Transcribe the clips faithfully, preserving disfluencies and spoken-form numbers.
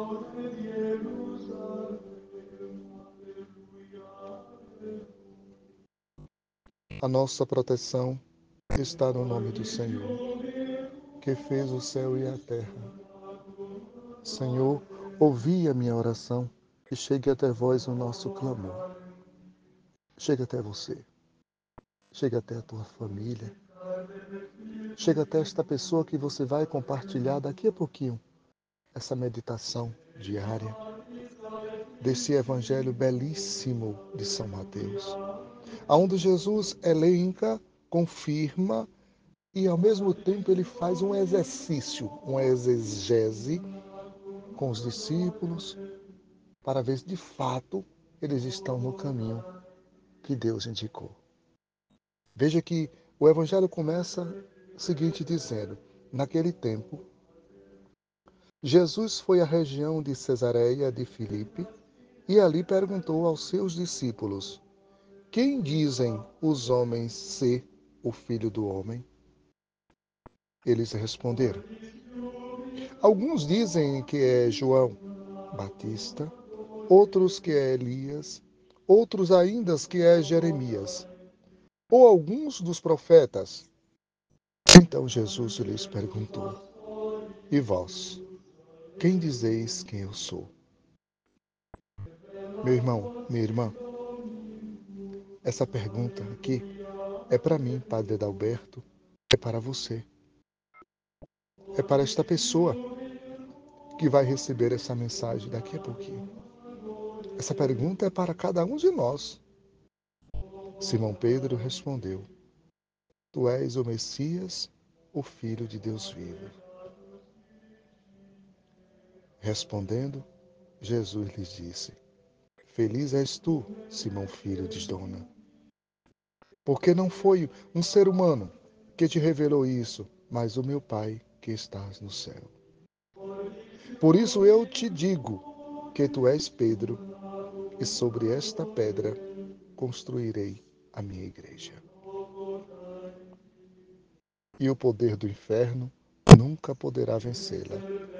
A nossa proteção está no nome do Senhor, que fez o céu e a terra. Senhor, ouvi a minha oração e chegue até vós o nosso clamor. Chega até você, chega até a tua família, chega até esta pessoa que você vai compartilhar daqui a pouquinho essa meditação diária desse evangelho belíssimo de São Mateus, onde Jesus elenca, confirma e ao mesmo tempo ele faz um exercício, uma exegese com os discípulos para ver se de fato eles estão no caminho que Deus indicou. Veja que o evangelho começa o seguinte dizendo: naquele tempo, Jesus foi à região de Cesareia de Filipe e ali perguntou aos seus discípulos: quem dizem os homens ser o Filho do Homem? Eles responderam: alguns dizem que é João Batista, outros que é Elias, outros ainda que é Jeremias, ou alguns dos profetas. Então Jesus lhes perguntou: e vós, quem dizeis que eu sou? Meu irmão, minha irmã, essa pergunta aqui é para mim, Padre Adalberto, é para você, é para esta pessoa que vai receber essa mensagem daqui a pouquinho. Essa pergunta é para cada um de nós. Simão Pedro respondeu: tu és o Messias, o Filho de Deus vivo. Respondendo, Jesus lhes disse: feliz és tu, Simão, filho de Jona, porque não foi um ser humano que te revelou isso, mas o meu Pai que estás no céu. Por isso eu te digo que tu és Pedro, e sobre esta pedra construirei a minha igreja. E o poder do inferno nunca poderá vencê-la.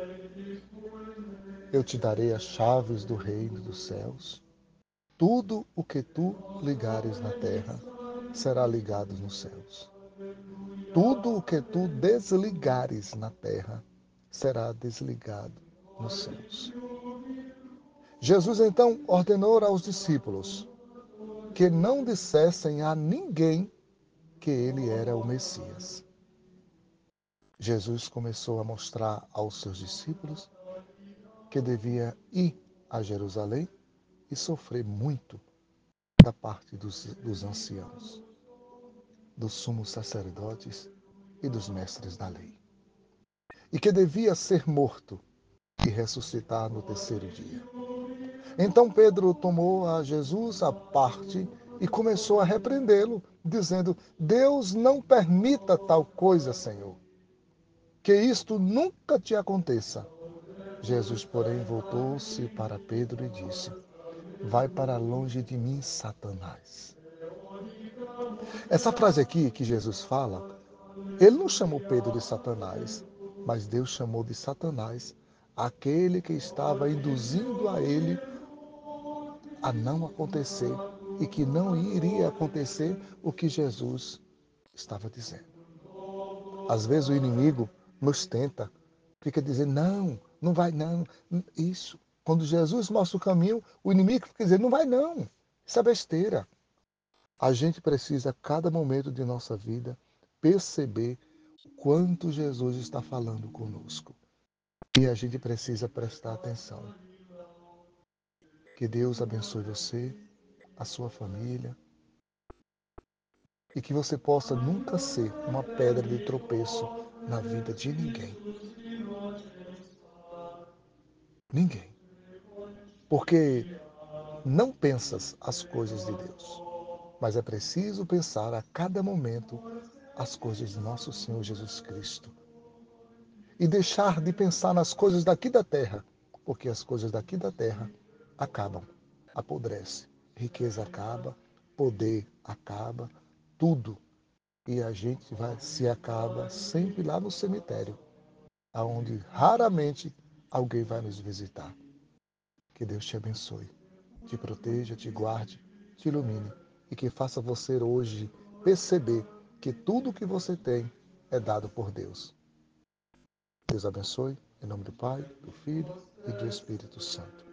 Eu te darei as chaves do reino dos céus. Tudo o que tu ligares na terra será ligado nos céus. Tudo o que tu desligares na terra será desligado nos céus. Jesus então ordenou aos discípulos que não dissessem a ninguém que ele era o Messias. Jesus começou a mostrar aos seus discípulos que devia ir a Jerusalém e sofrer muito da parte dos, dos anciãos, dos sumos sacerdotes e dos mestres da lei. E que devia ser morto e ressuscitar no terceiro dia. Então Pedro tomou a Jesus à parte e começou a repreendê-lo, dizendo: Deus não permita tal coisa, Senhor, que isto nunca te aconteça. Jesus, porém, voltou-se para Pedro e disse: vai para longe de mim, Satanás. Essa frase aqui que Jesus fala, ele não chamou Pedro de Satanás, mas Deus chamou de Satanás aquele que estava induzindo a ele a não acontecer e que não iria acontecer o que Jesus estava dizendo. Às vezes o inimigo nos tenta, fica dizendo, não, não vai não, isso. Quando Jesus mostra o caminho, o inimigo fica dizendo, não vai não, isso é besteira. A gente precisa, a cada momento de nossa vida, perceber o quanto Jesus está falando conosco. E a gente precisa prestar atenção. Que Deus abençoe você, a sua família, e que você possa nunca ser uma pedra de tropeço na vida de ninguém. Ninguém. Porque não pensas as coisas de Deus, mas é preciso pensar a cada momento as coisas de nosso Senhor Jesus Cristo. E deixar de pensar nas coisas daqui da terra, porque as coisas daqui da terra acabam, apodrecem. Riqueza acaba, poder acaba, tudo. E a gente vai se acaba sempre lá no cemitério, aonde raramente alguém vai nos visitar. Que Deus te abençoe, te proteja, te guarde, te ilumine e que faça você hoje perceber que tudo o que você tem é dado por Deus. Deus abençoe, em nome do Pai, do Filho e do Espírito Santo.